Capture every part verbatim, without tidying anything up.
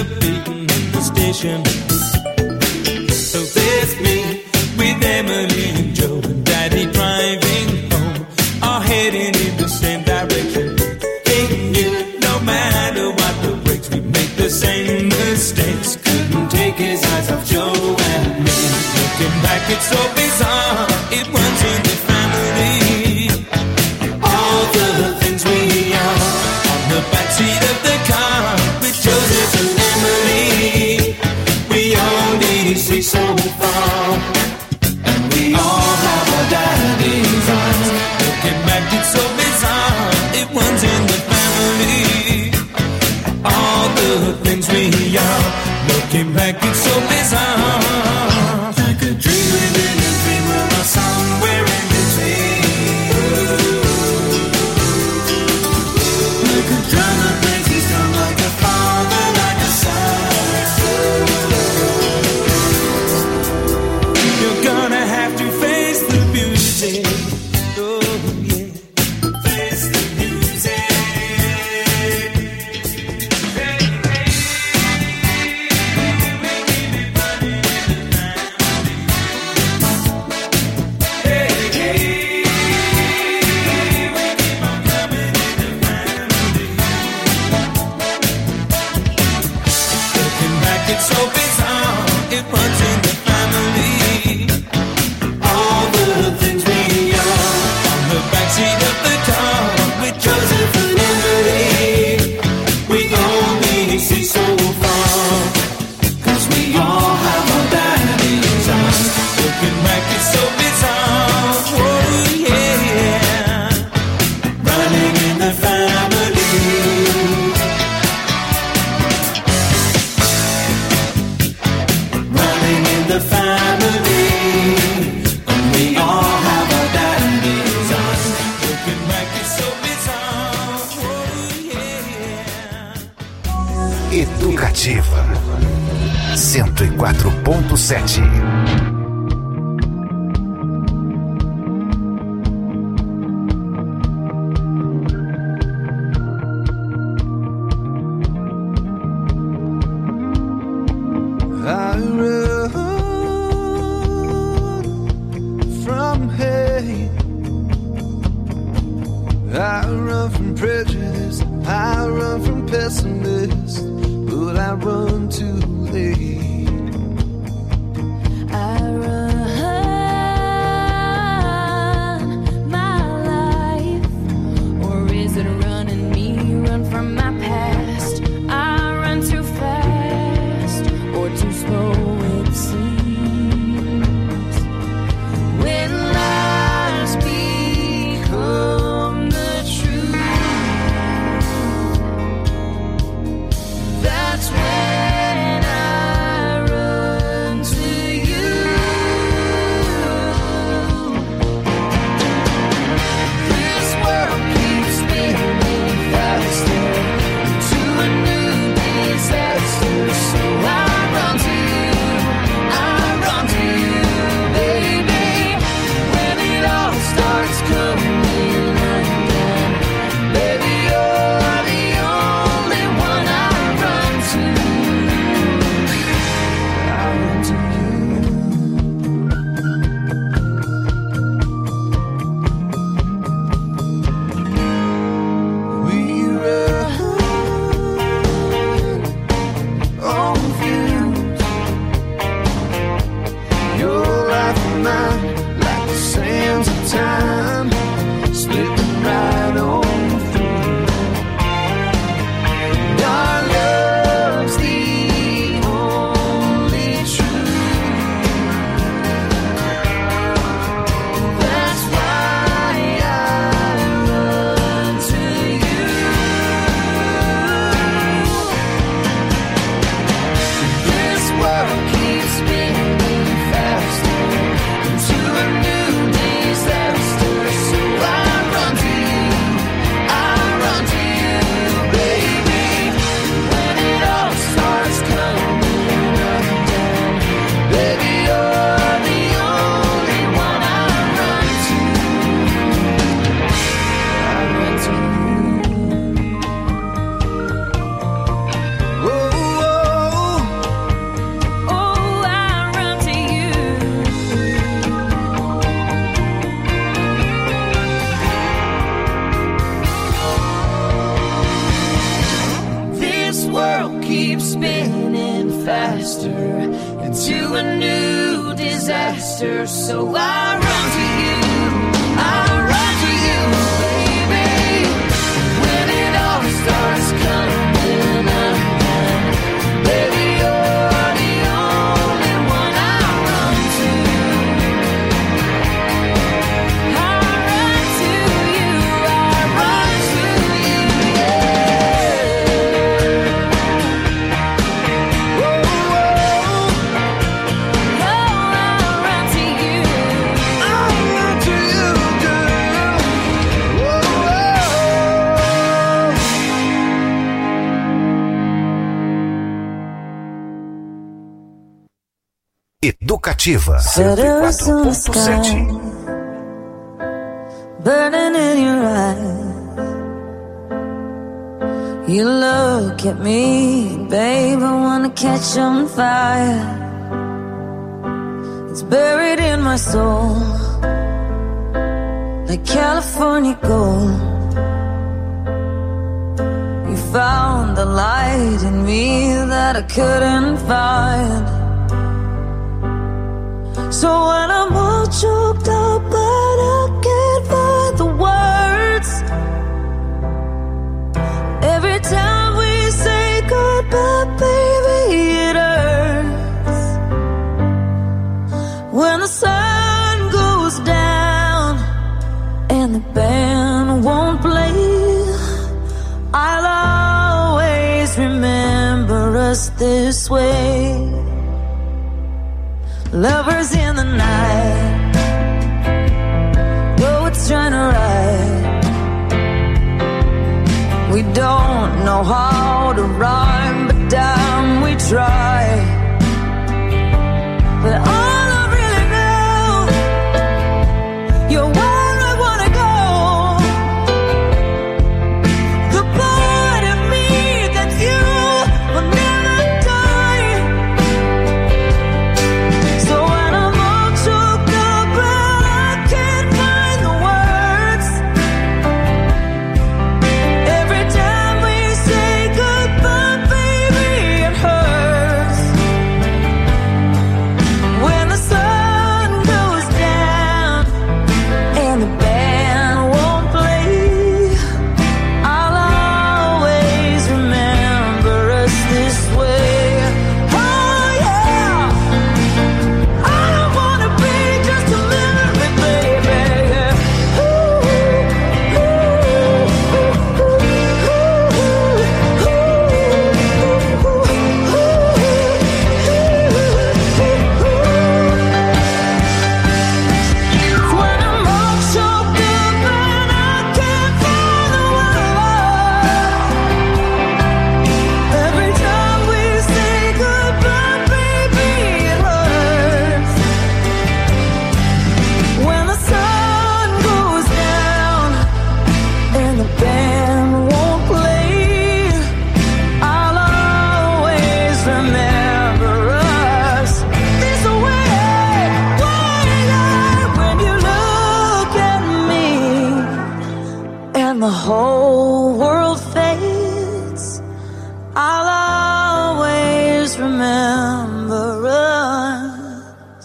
beating in the station. So there's me with Emily and Joe and Daddy driving home, all heading in the same direction. Ain't you, no matter what the breaks, we make the same mistakes. Couldn't take his eyes off Joe and me. Looking back, it's so bizarre. It runs in the family. All the things we are on the backseat of the car with Joseph and Emily. We only see so far, and we all have our daddy's eyes. Looking back, it's so bizarre. It runs in the family. All the things we are. Looking back, it's so bizarre. Like a dream within a dream, we're somewhere in between. Like a drum that breaks his drum, like a father, like a son. You're gonna have to face the music. Oh yeah, face the music. It's so bizarre, it runs in the family. All the things we are on the backseat of the car with Joseph and Emily. We only see so far, cause we all have our daddy's eyes. Looking back, it's so bizarre. Oh yeah, running in the family. The family, and we all have our daddy's eyes. Looking back, it's so bizarre. Oh, yeah. Educativa cento e quatro ponto sete. I run from prejudice, I run from pessimists, but I run too late. I run my life, or is it running me? Run from my past. I run too fast, or too slow it seems. When lies become that's when I world keeps spinning faster into a new disaster. So I run to you, I run to you, baby. When it all starts coming undone, baby, you're the only one I run to. I run to you, I run to you, yeah. Whoa, whoa. Oh, I run to you, I run to you, girl. Whoa, whoa. Educativa cento e quatro ponto sete. Burning in your eyes. You look at me, babe, I wanna catch on fire. It's buried in my soul, like California gold. You found the light in me that I couldn't find. So when I'm all choked up but I can't find the words, every time we say goodbye, baby, it hurts. When the sun goes down and the band won't play, I'll always remember us this way. Lovers in the night, poets trying to write. We don't know how to rhyme, but damn, we try. But all I really know, you're where I wanna go. The part of me that you will never die. So when I'm all choked up but I can't find the words, every time we say goodbye, baby, it hurts. When the sun goes down and the band won't play, I'll always remember us this way. Oh yeah, I don't wanna be just a memory, baby. Ooh, ooh, ooh, when I'm all choked up and I can't find the word, every time we say goodbye, baby, it hurts. When the sun goes down and the band won't play, I'll always remember us this way. When you look at me and the whole world fades, I'll always remember us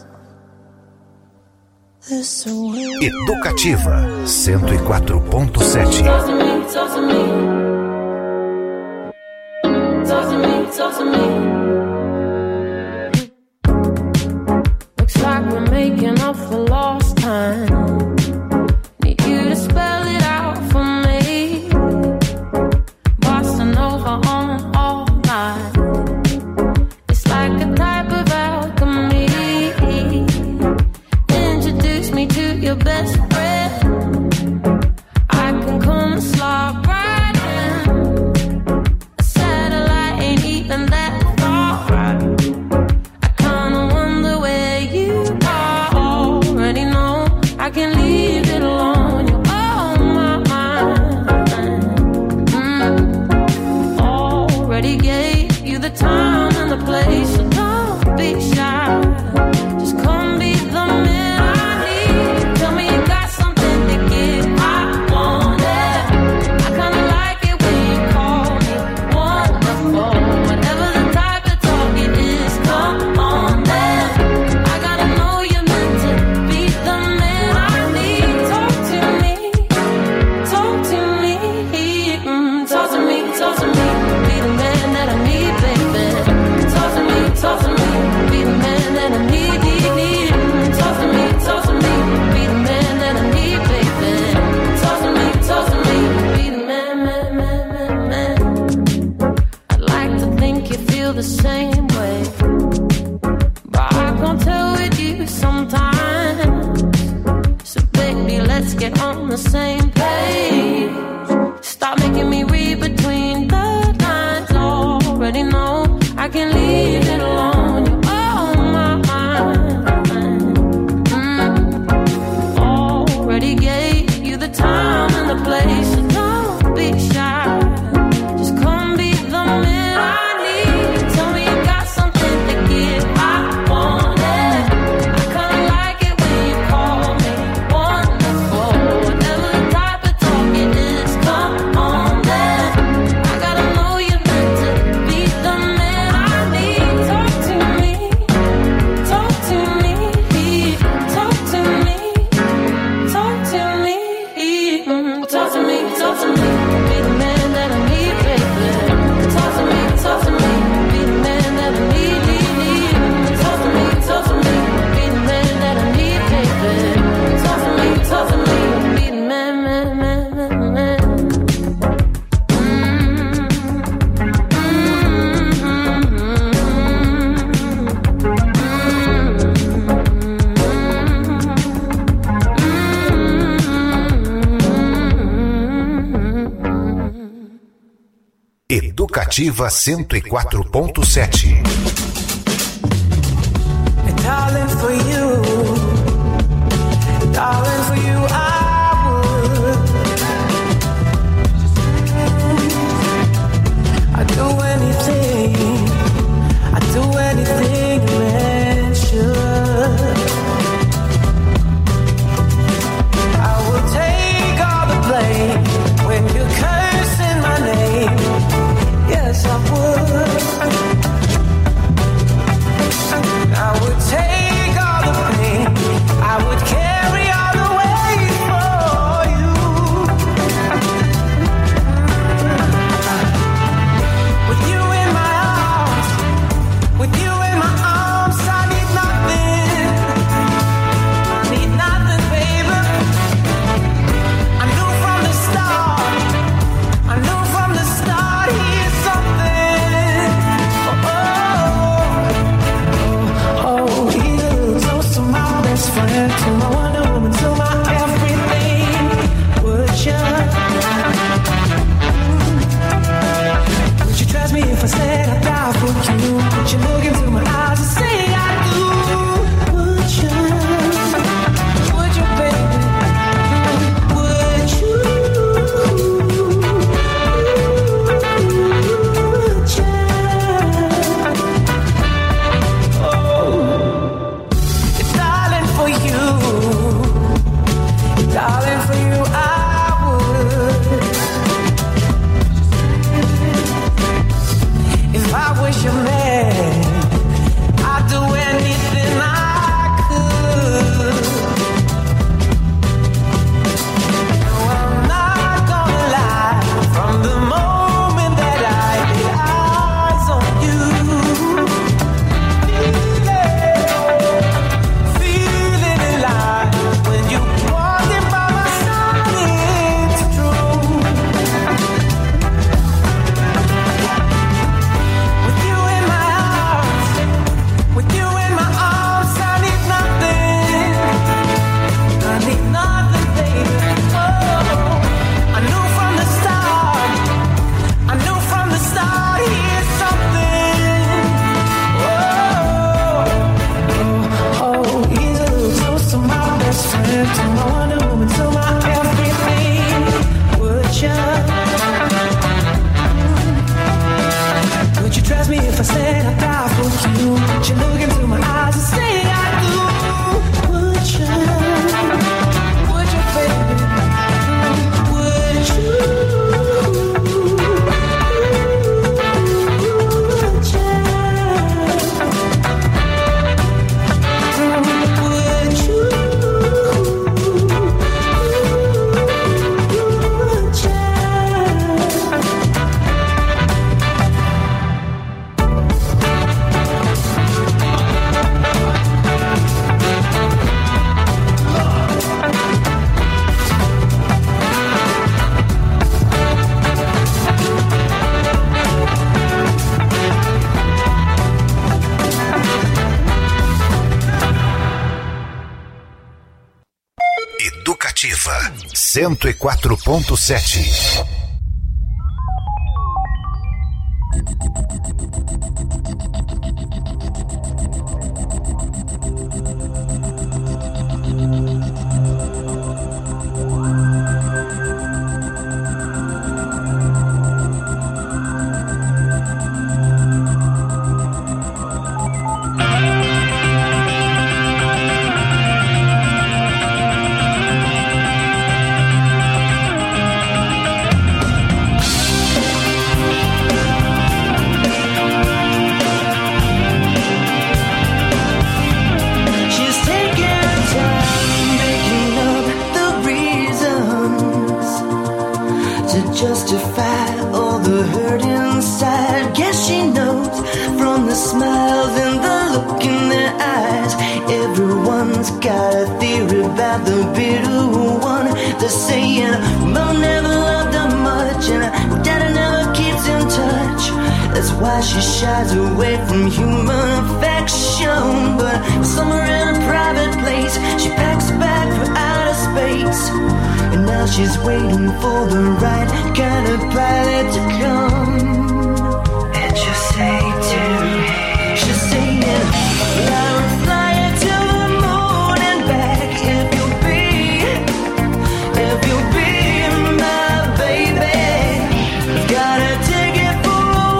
this way. Educativa cento e quatro ponto sete. Talk to me, talk to me. Talk to me, talk to me. Looks like we're making up for lost time. Need you to spell it out for me. Bossa Nova on all night. It's like a type of alchemy. Introduce me to your best friend. I can come and slide right in. A satellite ain't even that far. I kinda wonder where you are. Already know I can leave it alone. You're on my mind. Mm. Already gave you the time and the place, so don't be shy. Just come be the man I need. Tell me you got something to give. I want it. I kinda like it when you call me wonderful. But feel the same way, but I can't tell with you sometimes. So baby, let's get on the same page. Stop making me read between the lines. Already know I can leave it alone. You're on my mind. mm. Already gave you the time and the place, so don't be shy. Just come be the man I need. Tell me you got something to give. I want it. I kinda like it when you call me wonderful. Whatever the type of talk it is, come on then. I gotta know you're meant to be the man I need. Talk to me, talk to me, talk to me, talk to me, mm, talk to me, talk to me. Be the man that I need, baby. Talk to me, talk to me. Be the man that I need, need, need. Talk to me, talk to me. Be the man that I need, baby. Talk to me, talk to me. Be the man, man, man, man, man. Educativa cento e quatro ponto sete. Darling, for you, darling, for you, I would. I'd do anything, I'd do anything you mention. I will take all the blame when you're cursing my name. Yes, I would. I would take all the pain, I would carry all the weight for you. With you in my arms, with you in my arms, I need nothing, I need nothing, baby. I knew from the start, I knew from the start, here's something. Oh, oh, oh, he's a little close to my best friend, to my Wonder Woman, to my everything. Would you? Would you trust me if I said I'd die for you? Would you look into my eyes and say I do? Would you? Would you, baby? Would you? Would you? Oh, darling, for you, darling, for you, I would. If I was your man, I'd do anything I could. No, I'm not gonna lie. From the moment that I laid eyes on you, feeling, feeling alive when you walked in by my side, it's true. With you in my arms, with you in my arms, I need nothing, I need nothing, baby. Oh, I knew from the start, I knew from the start, here's something. Oh, oh, oh, he's a little close to my best friend, to my Wonder Woman, to my everything. Would you? Would you trust me if I said I'd die for you? Would you look into my eyes and say I do? Would you? Would you, baby? Would you? Would you? Would you? Would you? Ativa cento e quatro ponto sete. She shies away from human affection, but somewhere in a private place she packs a bag for outer space, and now she's waiting for the right kind of pilot to come. And she'll say to me, she'll say, yeah, I will fly you to the moon and back if you'll be, if you'll be my baby. Gotta take it for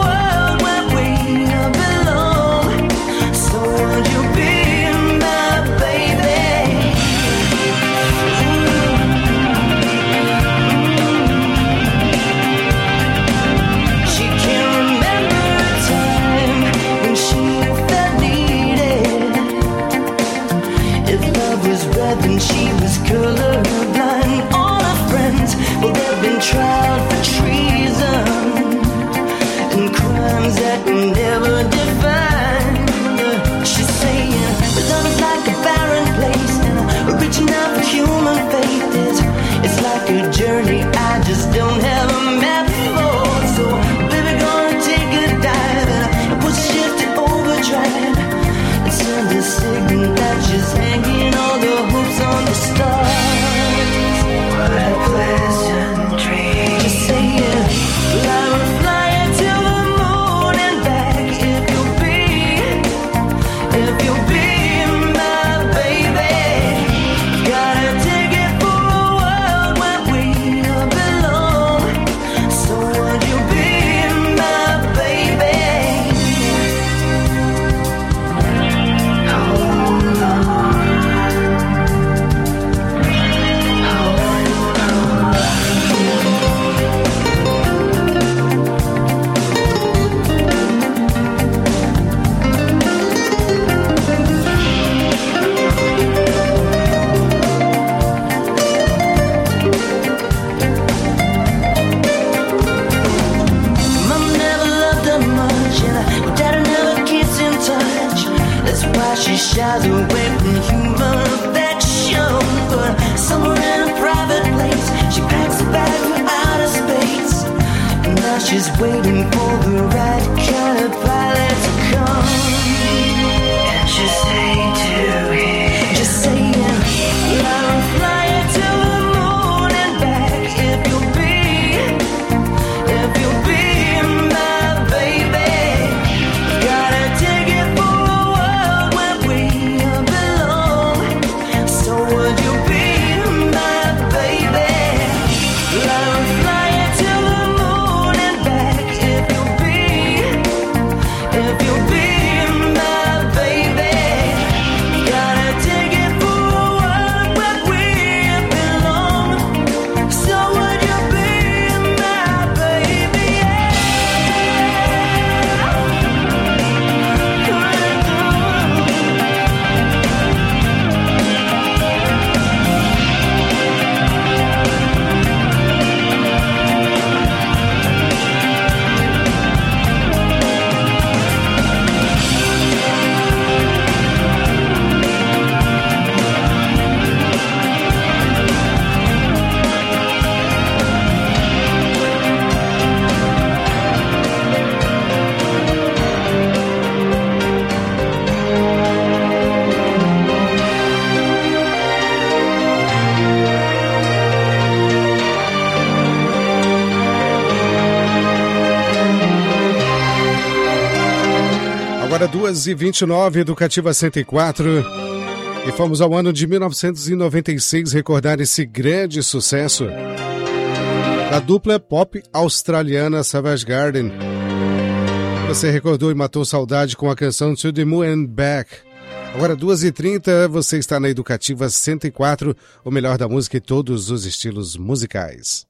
and she was colorblind. All her friends, well, they've been tried for treason and crimes that were never defined. She's saying love is like a barren place, and reaching out for human faith is it's like a journey I just don't have a map for. So baby, gonna take a dive and put shit to overdrive and send a signal that she's hanging on the hoops on the stars. What a pleasant dream. Just say it. I will fly you to the moon and back if you'll be, if you'll be my baby. Gotta take it for a world where we don't belong. So would you be my baby? Hold on. She shies away from human affection, but somewhere in a private place she packs a bag for outer space, and now she's waiting for the right kind of pilot to come. And she'll say to him, just saying, I'll fly you to the moon and back if you'll be, if you'll be my baby. Gotta take it for Agora duas e vinte e nove, Educativa cento e quatro. E fomos ao ano de mil novecentos e noventa e seis recordar esse grande sucesso da dupla pop australiana Savage Garden. Você recordou e matou saudade com a canção To The Moon and Back. Agora duas e trinta, você está na Educativa cento e quatro, o melhor da música e todos os estilos musicais.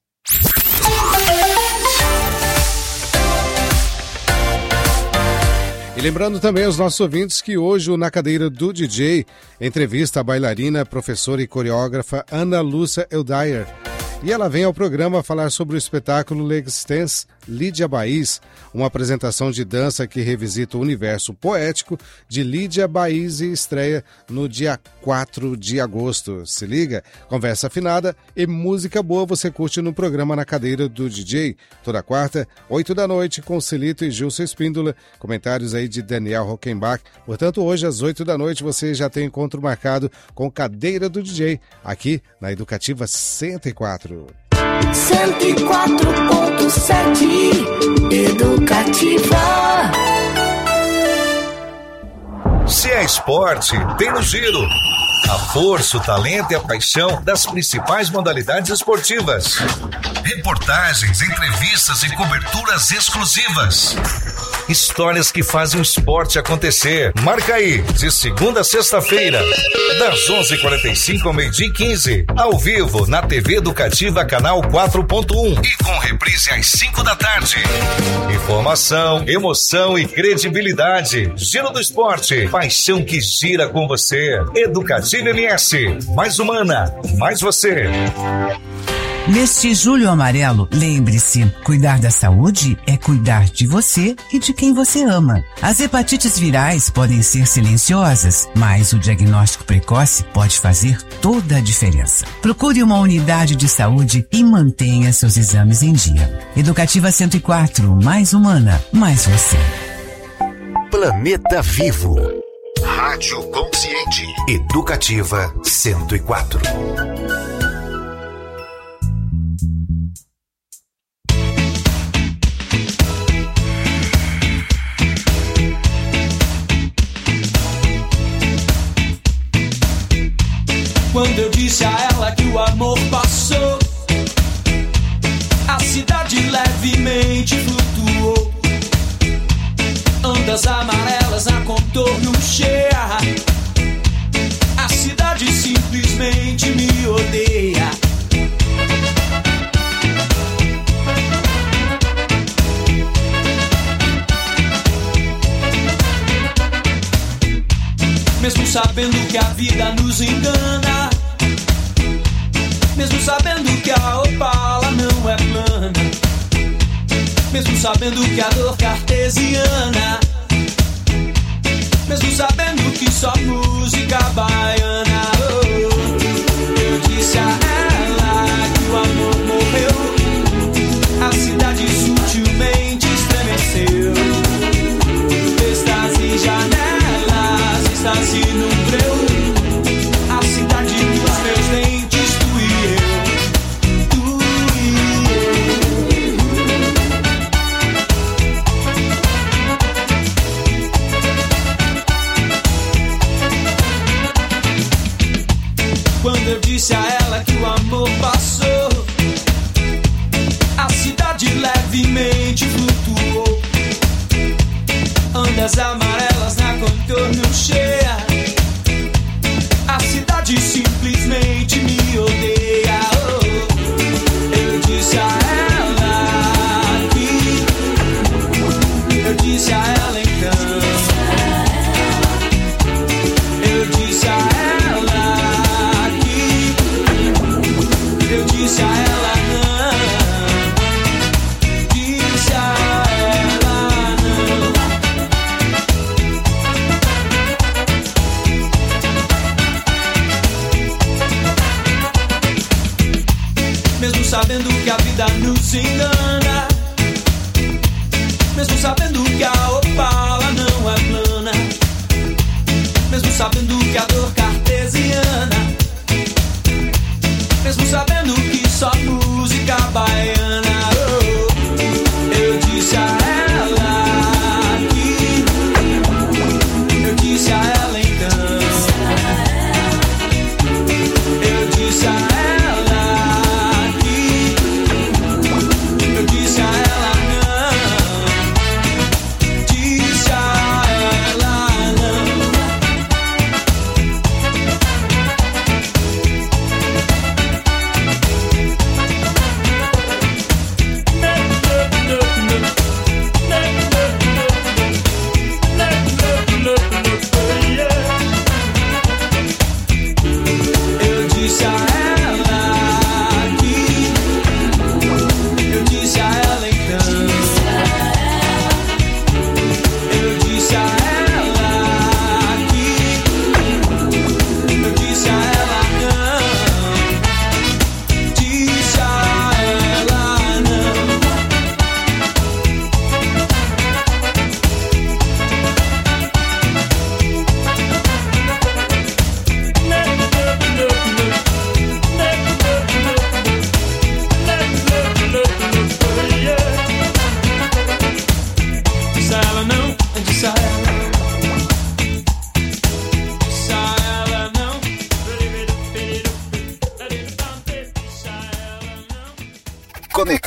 E lembrando também aos nossos ouvintes que hoje o Na Cadeira do D J entrevista a bailarina, professora e coreógrafa Ana Lúcia Eldayer. E ela vem ao programa falar sobre o espetáculo Legs Dance Lídia Baís, uma apresentação de dança que revisita o universo poético de Lídia Baís e estreia no dia quatro de agosto. Se liga, conversa afinada e música boa você curte no programa Na Cadeira do D J, toda quarta, oito da noite, com Celito e Gilson Espíndola, comentários aí de Daniel Rockenbach. Portanto, hoje às oito da noite você já tem encontro marcado com Cadeira do D J, aqui na Educativa cento e quatro. cento e quatro ponto sete Educativa. Se é esporte, tem no Giro. A força, o talento e a paixão das principais modalidades esportivas. Reportagens, entrevistas e coberturas exclusivas. Histórias que fazem o esporte acontecer. Marca aí, de segunda a sexta-feira, das onze e quarenta e cinco ao meio-dia e quinze, ao vivo na T V Educativa Canal quatro ponto um e com reprise às cinco da tarde. Informação, emoção e credibilidade. Giro do esporte, paixão que gira com você. Educativa M S, mais humana, mais você. Neste Julho Amarelo, lembre-se, cuidar da saúde é cuidar de você e de quem você ama. As hepatites virais podem ser silenciosas, mas o diagnóstico precoce pode fazer toda a diferença. Procure uma unidade de saúde e mantenha seus exames em dia. Educativa cento e quatro, mais humana, mais você. Planeta Vivo. Rádio Consciente. Educativa cento e quatro. Quando eu disse a ela que o amor passou, a cidade levemente flutuou. Ondas amarelas na contorno cheia, a cidade simplesmente me odeia. Mesmo sabendo que a vida nos engana, mesmo sabendo que a Opala não é plana, mesmo sabendo que a dor cartesiana, mesmo sabendo que só música baiana. Oh, eu disse a ela que o amor morreu, a cidade sutilmente estremeceu. Êxtase, janelas, êxtase no breu, a cidade dos meus dentes, tu e eu, tu e eu. Quando eu disse a ela que o amor passou, a cidade levemente flutuou. Ondas amarelas na contorno cheia, a cidade simplesmente me odeia. Oh, eu disse a ela que, eu disse a ela então, eu disse a ela que, eu disse a ela não, disse a ela não. Mesmo sabendo que a vida nos engana, mesmo sabendo que a Opala não é plana, mesmo sabendo que a dor cartesiana, mesmo sabendo que só música baiana. Oh, eu disse a ela que,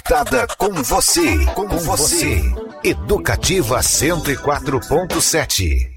Conectada com você, com, com você. Educativa cento e quatro ponto sete.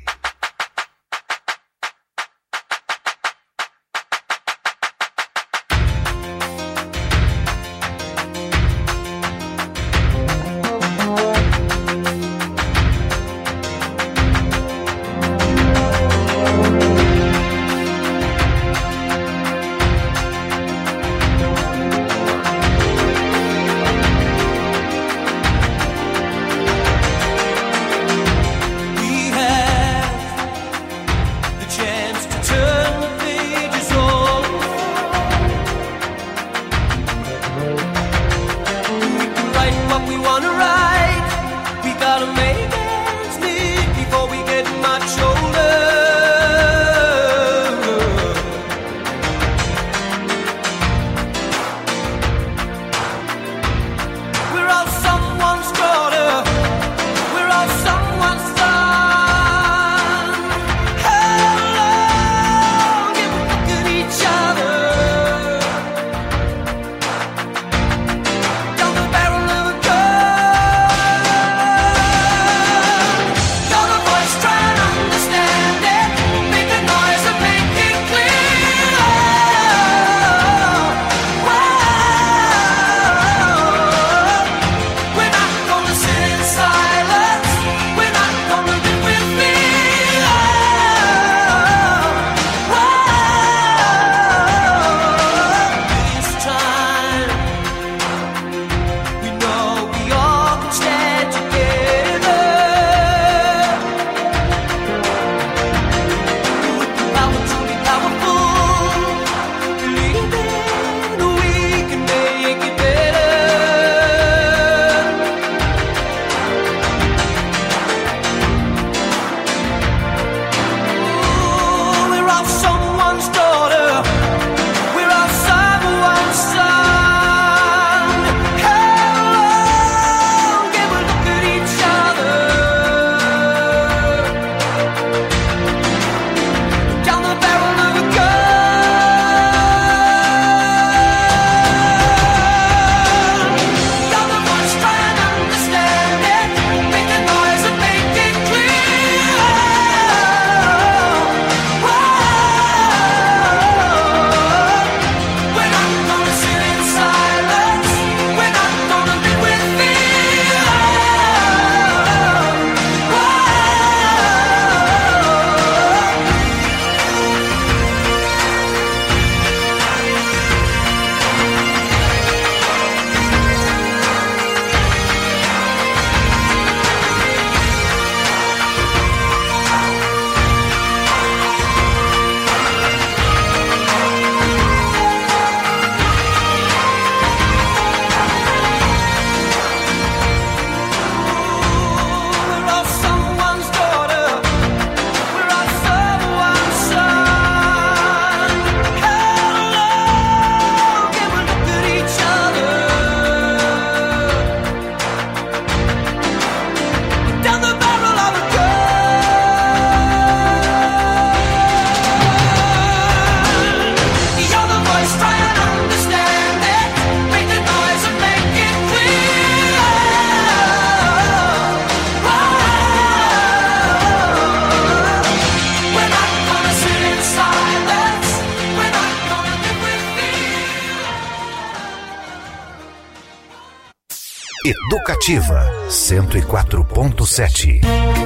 Educativa cento e quatro ponto sete.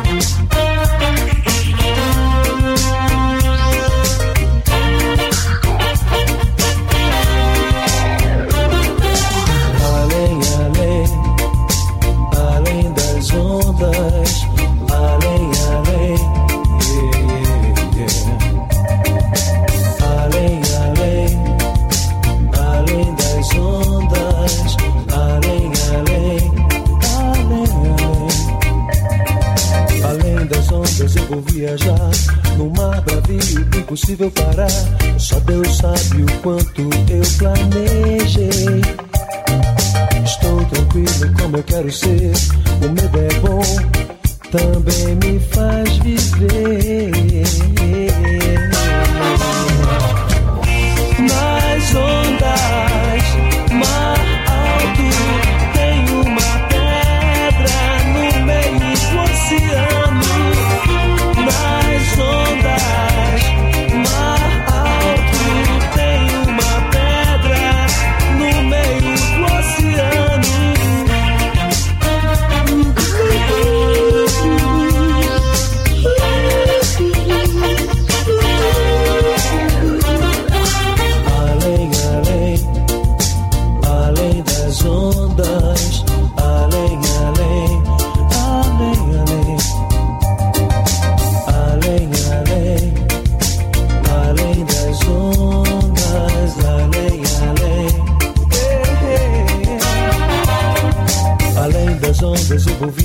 Além, além, além das ondas, além, além, yeah, yeah. Além, além, além das ondas, além, além, além, além. Além das ondas eu vou viajar no mar bravio, impossível parar. Só Deus sabe o quanto eu planejei. Estou tranquilo como eu quero ser. O medo é bom, também me faz viver. Nas ondas, mar alto,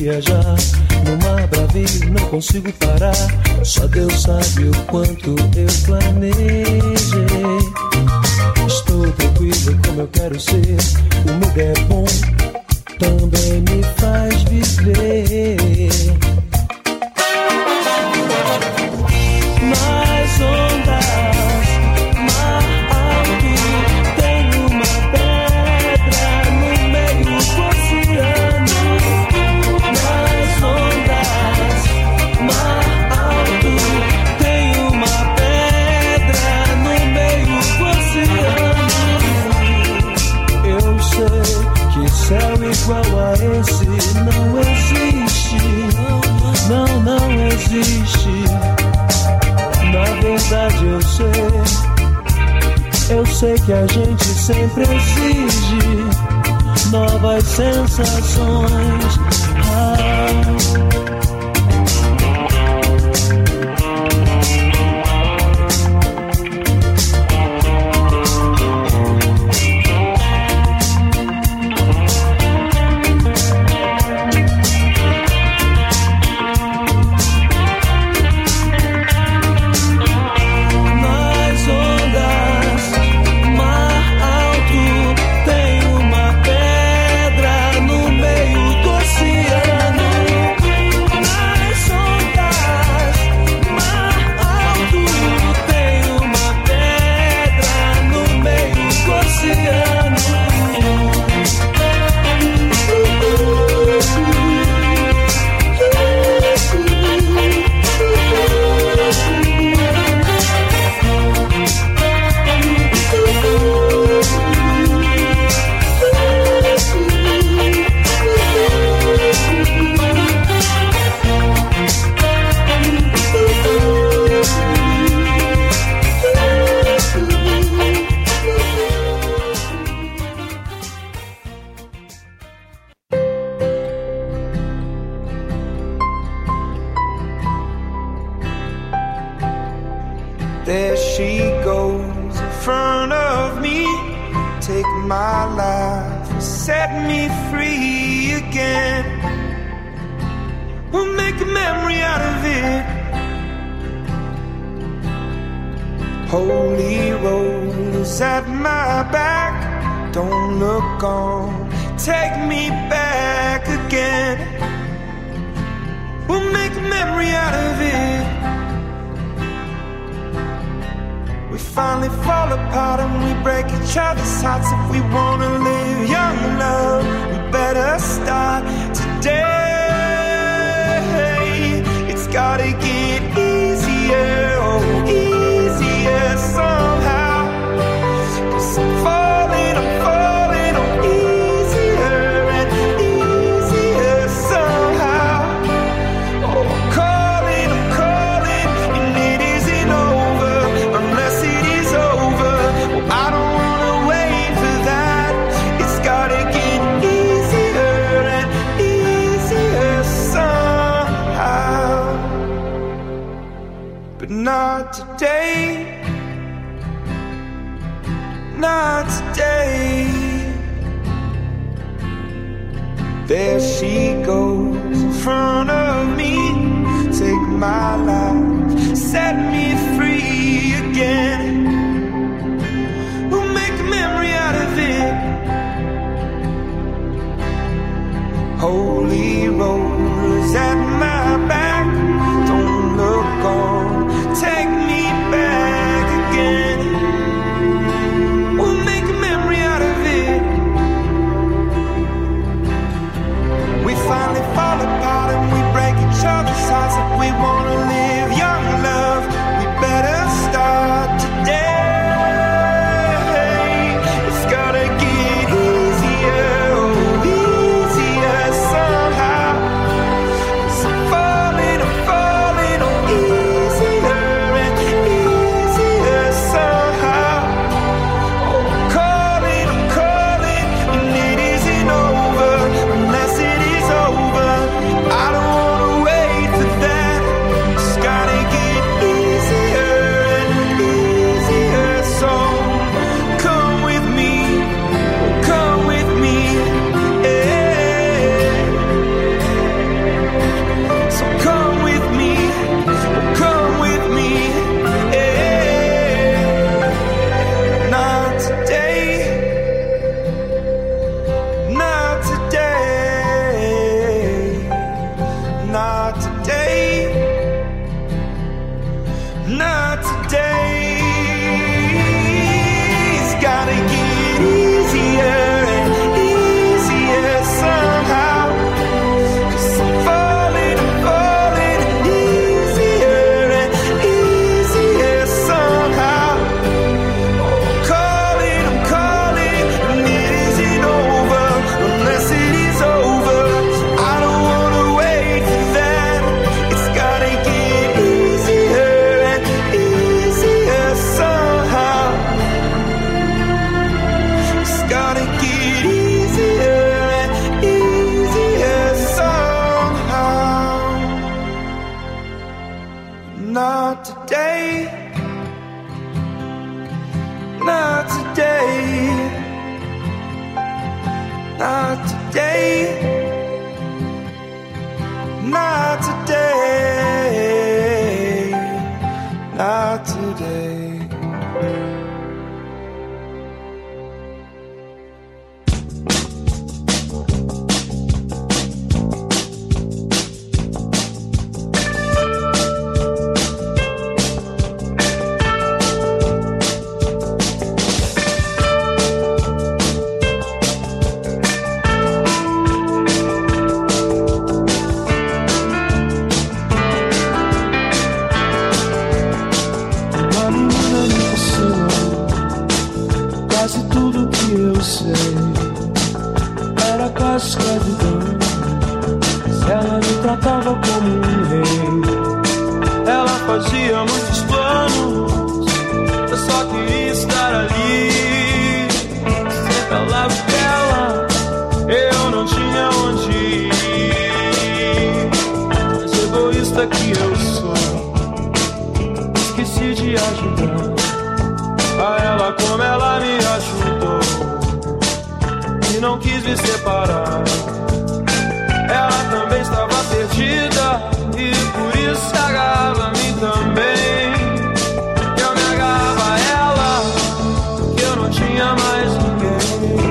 viajar no mar bravio, não consigo parar. Só Deus sabe o quanto eu planejei. Estou tranquilo como eu quero ser. O mundo é bom, também me faz viver. Nas ondas, mar alto, tem uma pedra no meio do oceano. Nas ondas, mar alto, tem uma pedra no meio do oceano. Eu sei que céu igual a esse não existe. Não, não existe. Na verdade eu sei, eu sei que a gente sempre exige novas sensações. Ah. There she goes in front of me. Take my life and set me free again. We'll make a memory out of it. Holy rollers at my back. Don't look on, take me back again. We'll make a memory out of it. We finally fall apart and we break each other's hearts. If we wanna live young and love, we better start today. It's gotta get easier, oh, easier somehow. 'Cause I'm falling, I'm falling, oh, easier and easier somehow. Oh, I'm calling, I'm calling, and it isn't over unless it is over. Well, I don't wanna wait for that. It's gotta get easier and easier somehow. But not today. Not today. There she goes in front of me. Take my life, set me free again. We'll make a memory out of it. Holy rollers at my back. Don't look on, take me back again. We'll make a memory out of it. We finally fall apart and we break each other's hearts. If we wanna live Not today, not today, not today, not today, not today. Era quase escravidão. Se ela me tratava como um rei, ela fazia muitos planos. Eu só queria estar ali. Sempre ao lado dela, eu não tinha onde ir. Mas egoísta que eu sou, esqueci de ajudar a ela como ela me ajudou. E não quis me separar. Ela também estava perdida e por isso se agarrava a mim também. Eu me agarrava a ela porque eu não tinha mais ninguém.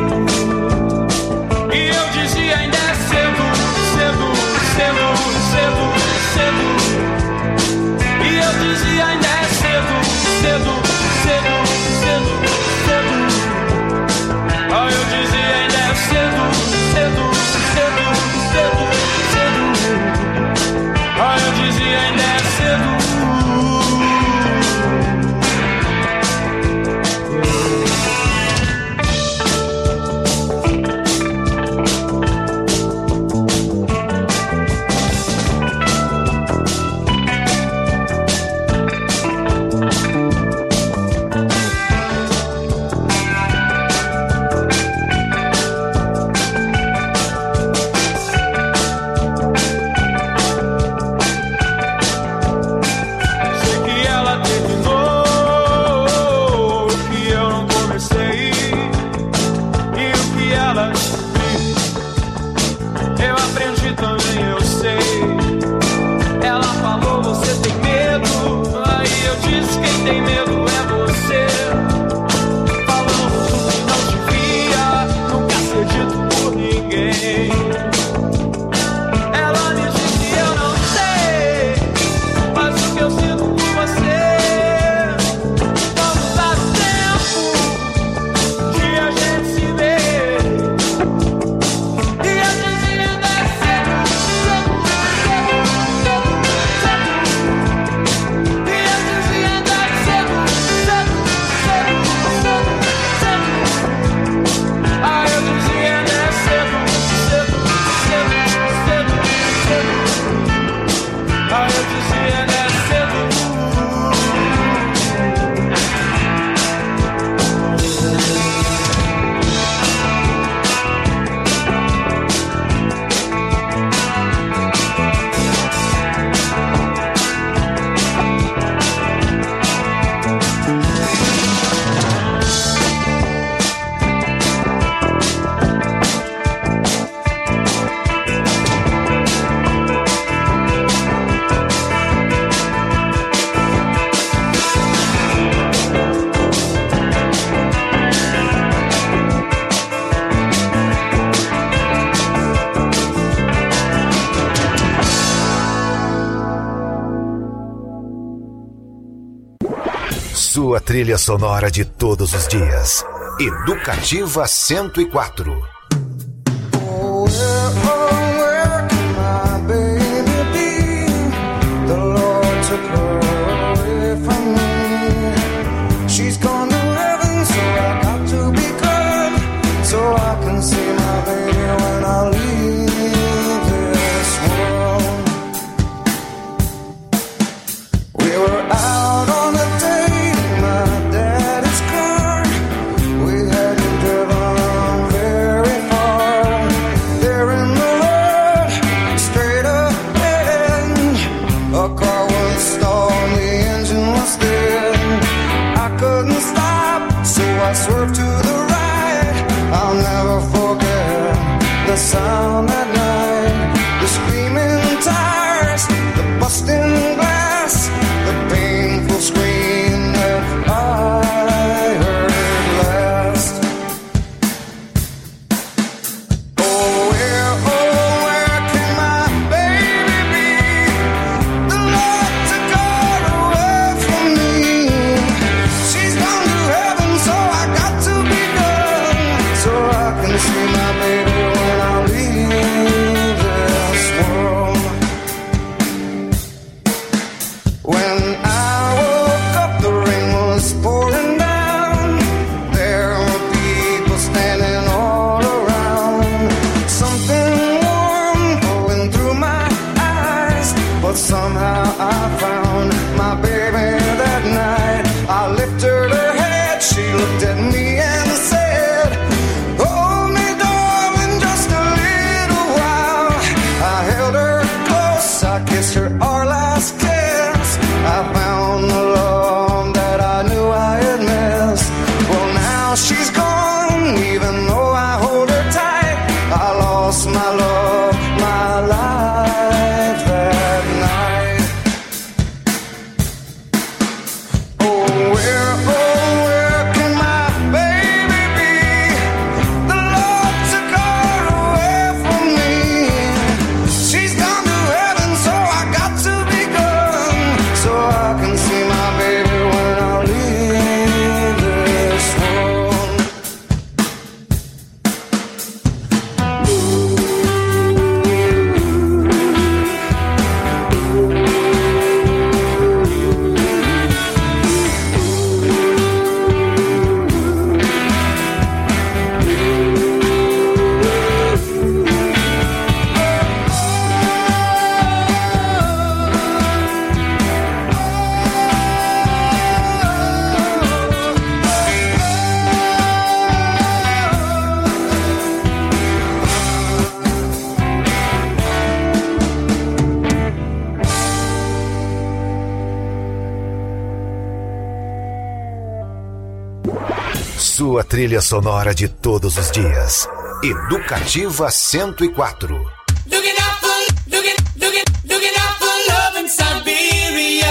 E eu dizia ainda é cedo, cedo, cedo, cedo, cedo. E eu dizia ainda é cedo, cedo, cedo, cedo, cedo. Ah, eu dizia ainda é cedo, cedo, cedo, cedo, cedo. Ah, eu dizia ainda é cedo. Sua trilha sonora de todos os dias. Educativa cento e quatro. A car won't stall. I swerve to the right. I'll never forget the sound at night, the screaming tires, the busting glass, the painful scream that I heard last. Oh, where, oh, where can my baby be? The Lord took her away from me. She's gone to heaven, so I got to be done, so I can see my baby when I leave this world. When I woke up, the rain was pouring down. There were people standing all around. Something warm flowing through my eyes, but somehow I found my baby that night. I lifted her head, she looked at me and said, "Hold me, darling, just a little while." I held her close, I kissed her our last kiss. I found the love that I knew I had missed. Well, now she's gone, even though I hold her tight. I lost my love, my life that night. Oh, where, oh, where can my baby be? The Lord took her away from me. She's gone to heaven, so I got to be gone, so I can see my baby when I leave this world. Sua trilha sonora de todos os dias. Educativa cento e quatro. Looking out for, looking, looking, looking out for love in Siberia.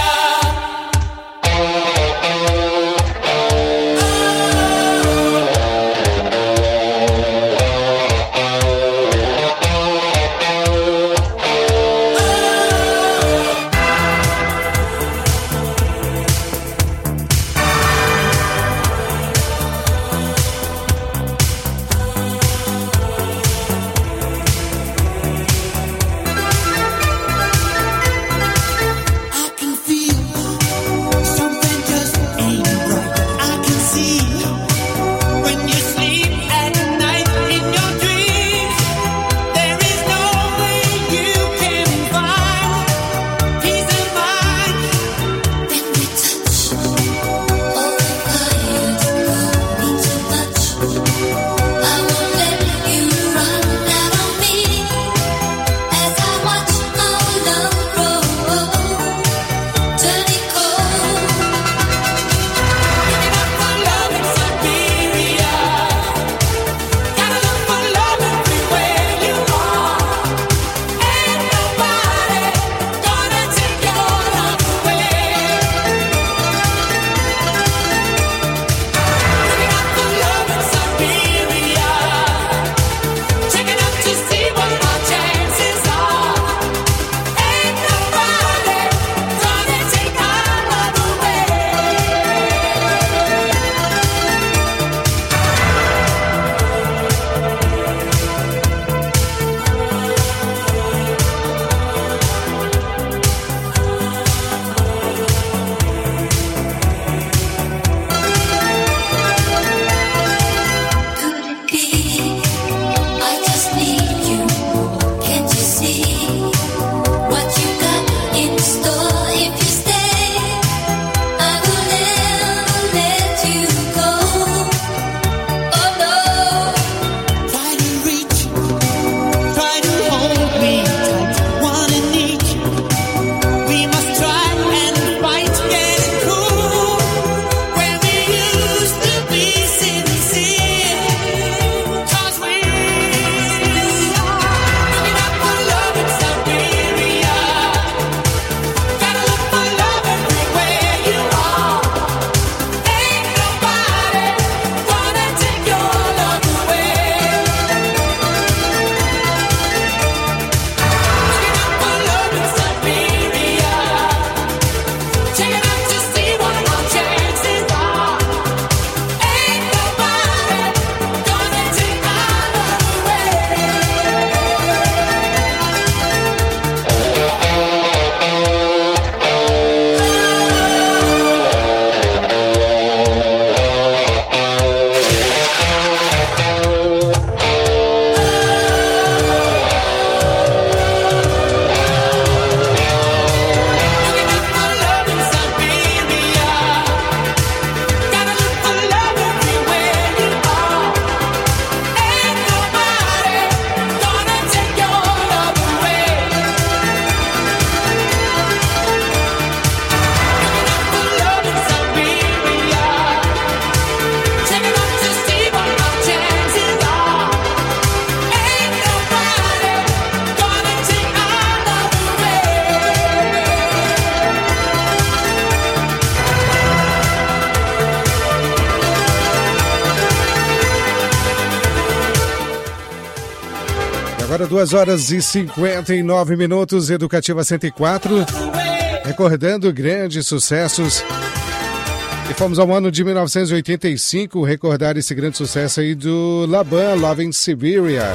Agora duas horas e cinquenta e nove minutos, Educativa cento e quatro, recordando grandes sucessos. E fomos ao ano de mil novecentos e oitenta e cinco recordar esse grande sucesso aí do Laban, Love in Siberia.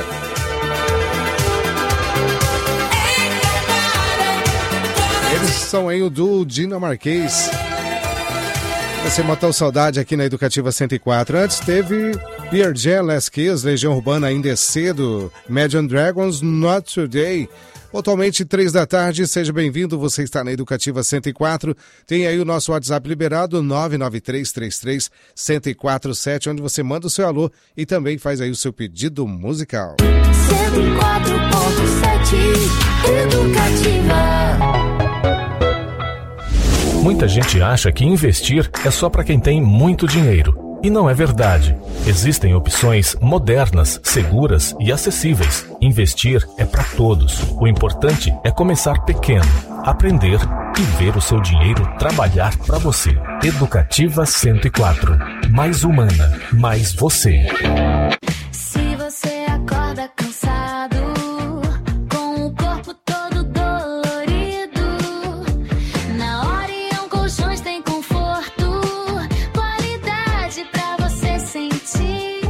Eles são aí o duo dinamarquês. Você matou saudade aqui na Educativa cento e quatro. Antes teve Pearl Jam, Last Kiss, Legião Urbana, Ainda é Cedo, Imagine Dragons, Not Today. Atualmente, três da tarde, seja bem-vindo, você está na Educativa cento e quatro. Tem aí o nosso WhatsApp liberado, nove nove três três três um zero quatro sete, onde você manda o seu alô e também faz aí o seu pedido musical. cento e quatro ponto sete Educativa. Muita gente acha que investir é só para quem tem muito dinheiro. E não é verdade. Existem opções modernas, seguras e acessíveis. Investir é para todos. O importante é começar pequeno, aprender e ver o seu dinheiro trabalhar para você. Educativa cento e quatro. Mais humana, mais você. Se você acorda cansado, com o corpo todo dolorido, na Orion Colchões tem conforto, qualidade pra você sentir.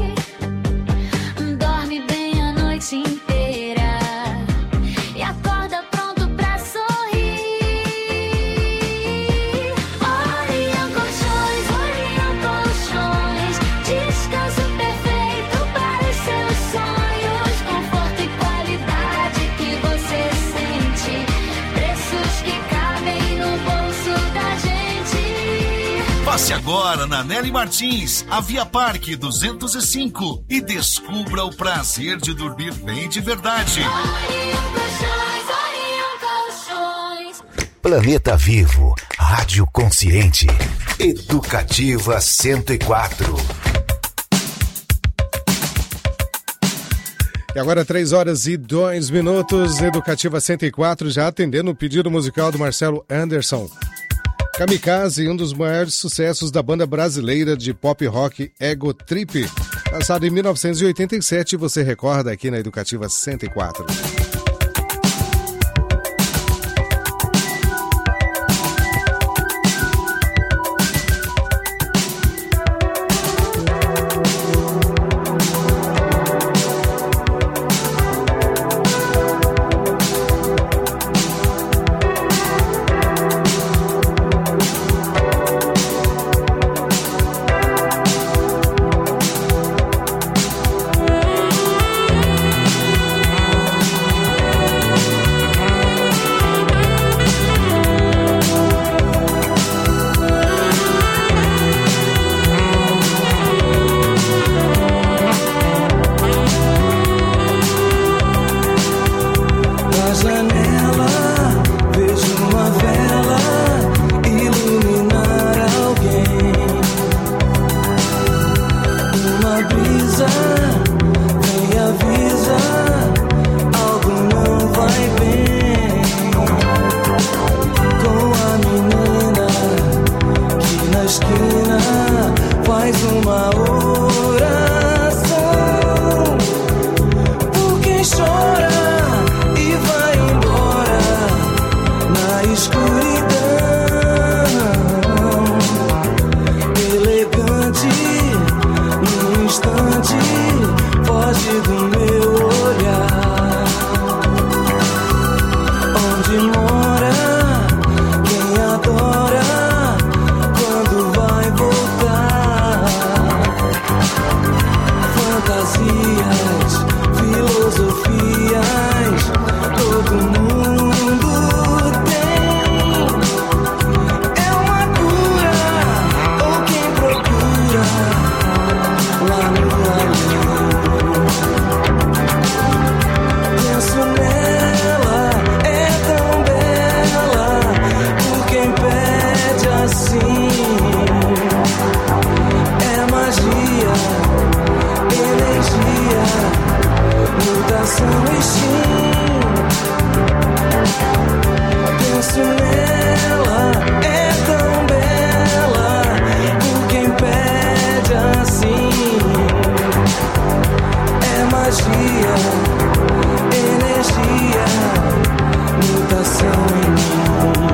Dorme bem a noite inteira e acorda pronto pra sorrir. Orion Colchões, Orion Colchões, descanso perfeito para os seus sonhos, conforto e qualidade que você sente, preços que cabem no bolso da gente. Passe agora na Nelly Martins, a Via Parque duzentos e cinco, e descubra o prazer de dormir bem de verdade. Orion Colchões, Orion Colchões. Planeta Vivo, Rádio Consciente, Educativa cento e quatro. E agora três horas e dois minutos, Educativa cento e quatro, já atendendo o pedido musical do Marcelo Anderson. Kamikaze, um dos maiores sucessos da banda brasileira de pop rock Ego Trip, lançado em mil novecentos e oitenta e sete, você recorda aqui na Educativa cento e quatro. assim. É magia, energia, mutação e sim. Penso nela, é tão bela, por quem pede assim. É magia, energia, mutação em mim.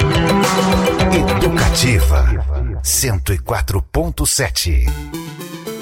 Educativa cento e quatro ponto sete.